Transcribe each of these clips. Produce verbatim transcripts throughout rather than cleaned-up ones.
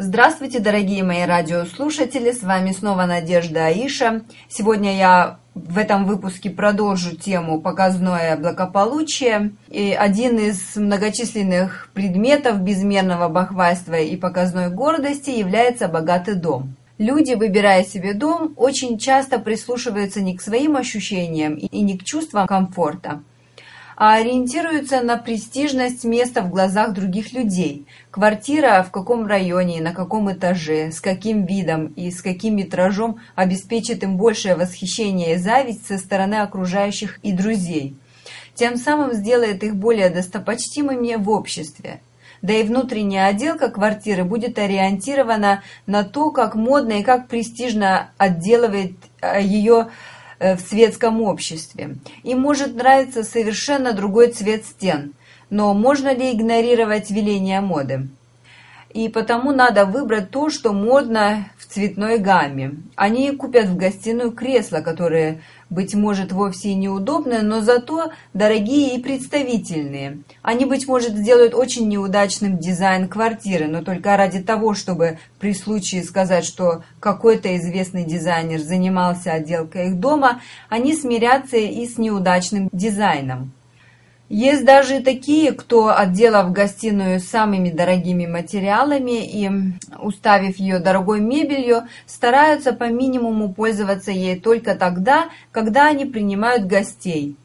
Здравствуйте, дорогие мои радиослушатели, с вами снова Надежда Аиша. Сегодня я в этом выпуске продолжу тему «Показное благополучие». И один из многочисленных предметов безмерного бахвальства и показной гордости является богатый дом. Люди, выбирая себе дом, очень часто прислушиваются не к своим ощущениям и не к чувствам комфорта, а ориентируются на престижность места в глазах других людей. Квартира в каком районе, на каком этаже, с каким видом и с каким метражом обеспечит им большее восхищение и зависть со стороны окружающих и друзей. Тем самым сделает их более достопочтимыми в обществе. Да и внутренняя отделка квартиры будет ориентирована на то, как модно и как престижно отделывает ее в светском обществе. Им может нравиться совершенно другой цвет стен, но можно ли игнорировать веления моды? И потому надо выбрать то, что модно в цветной гамме. Они купят в гостиную кресла, которые, быть может, вовсе и неудобные, но зато дорогие и представительные. Они, быть может, сделают очень неудачным дизайн квартиры, но только ради того, чтобы при случае сказать, что какой-то известный дизайнер занимался отделкой их дома, они смирятся и с неудачным дизайном. Есть даже такие, кто, отделав гостиную самыми дорогими материалами и уставив ее дорогой мебелью, стараются по минимуму пользоваться ей только тогда, когда они принимают гостей.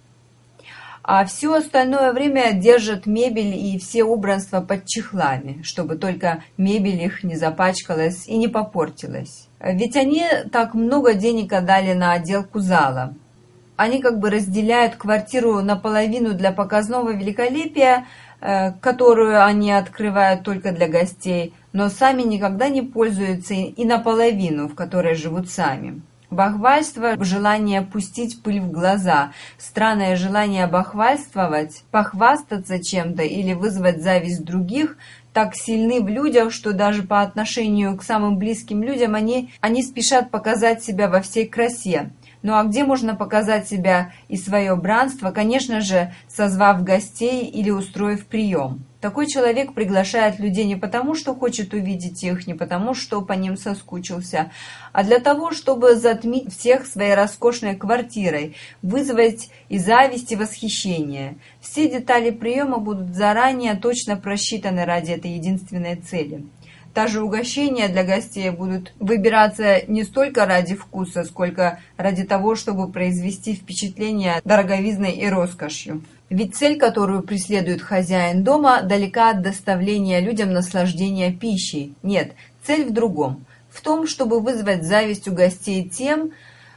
А все остальное время держат мебель и все убранства под чехлами, чтобы только мебель их не запачкалась и не попортилась. Ведь они так много денег отдали на отделку зала. Они как бы разделяют квартиру наполовину для показного великолепия, которую они открывают только для гостей, но сами никогда не пользуются и наполовину, в которой живут сами. Бахвальство – желание пустить пыль в глаза, странное желание бахвальствовать, похвастаться чем-то или вызвать зависть других – так сильны в людях, что даже по отношению к самым близким людям они, они спешат показать себя во всей красе. Ну а где можно показать себя и свое бранство? Конечно же, созвав гостей или устроив прием. Такой человек приглашает людей не потому, что хочет увидеть их, не потому, что по ним соскучился, а для того, чтобы затмить всех своей роскошной квартирой, вызвать и зависть, и восхищение. Все детали приема будут заранее точно просчитаны ради этой единственной цели. Даже угощения для гостей будут выбираться не столько ради вкуса, сколько ради того, чтобы произвести впечатление дороговизной и роскошью. Ведь цель, которую преследует хозяин дома, далека от доставления людям наслаждения пищей. Нет, цель в другом. В том, чтобы вызвать зависть у гостей тем,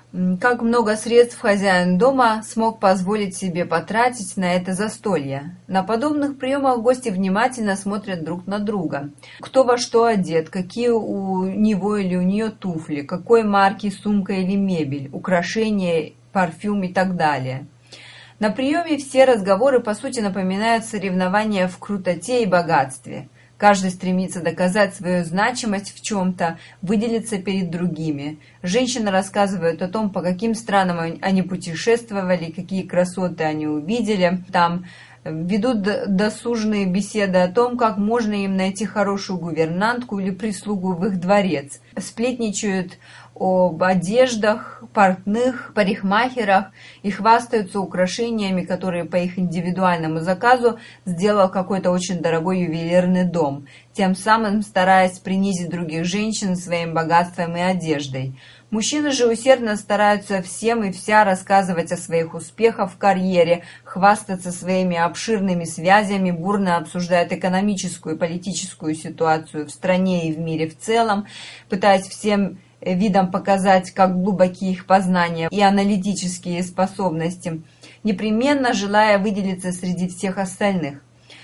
как много средств хозяин дома смог позволить себе потратить на это застолье. На подобных приемах гости внимательно смотрят друг на друга. Кто во что одет, какие у него или у нее туфли, какой марки сумка или мебель, украшения, парфюм и так далее. На приеме все разговоры по сути напоминают соревнования в крутоте и богатстве. Каждый стремится доказать свою значимость в чем-то, выделиться перед другими. Женщины рассказывают о том, по каким странам они путешествовали, какие красоты они увидели. Там ведут досужные беседы о том, как можно им найти хорошую гувернантку или прислугу в их дворец. Сплетничают об одеждах, портных, парикмахерах и хвастаются украшениями, которые по их индивидуальному заказу сделал какой-то очень дорогой ювелирный дом, тем самым стараясь принизить других женщин своим богатством и одеждой. Мужчины же усердно стараются всем и вся рассказывать о своих успехах в карьере, хвастаться своими обширными связями, бурно обсуждают экономическую и политическую ситуацию в стране и в мире в целом, пытаясь всем видом показать, как глубоки их познания и аналитические способности, непременно желая выделиться среди всех остальных.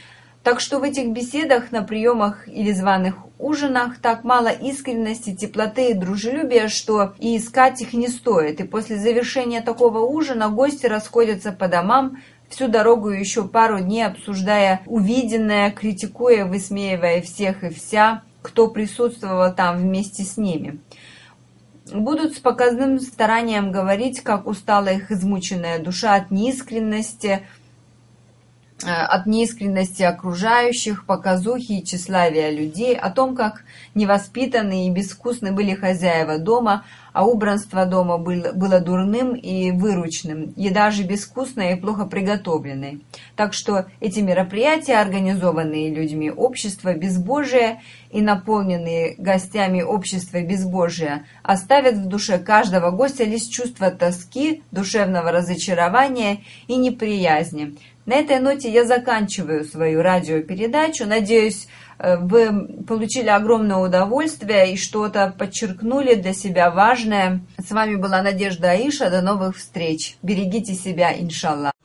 Так что в этих беседах, на приемах или званых ужинах так мало искренности, теплоты и дружелюбия, что и искать их не стоит. И после завершения такого ужина гости расходятся по домам, всю дорогу еще пару дней обсуждая увиденное, критикуя, высмеивая всех и вся, кто присутствовал там вместе с ними. Будут с показным старанием говорить, как устала их измученная душа от неискренности, от неискренности окружающих, показухи и тщеславия людей, о том, как невоспитанные и безвкусны были хозяева дома, а убранство дома было, было дурным и выручным, еда же безвкусная и плохо приготовленной. Так что эти мероприятия, организованные людьми общества безбожия и наполненные гостями общества безбожия, оставят в душе каждого гостя лишь чувство тоски, душевного разочарования и неприязни. На этой ноте я заканчиваю свою радиопередачу. Надеюсь, вы получили огромное удовольствие и что-то подчеркнули для себя важное. С вами была Надежда Аиша. До новых встреч. Берегите себя, иншаллах.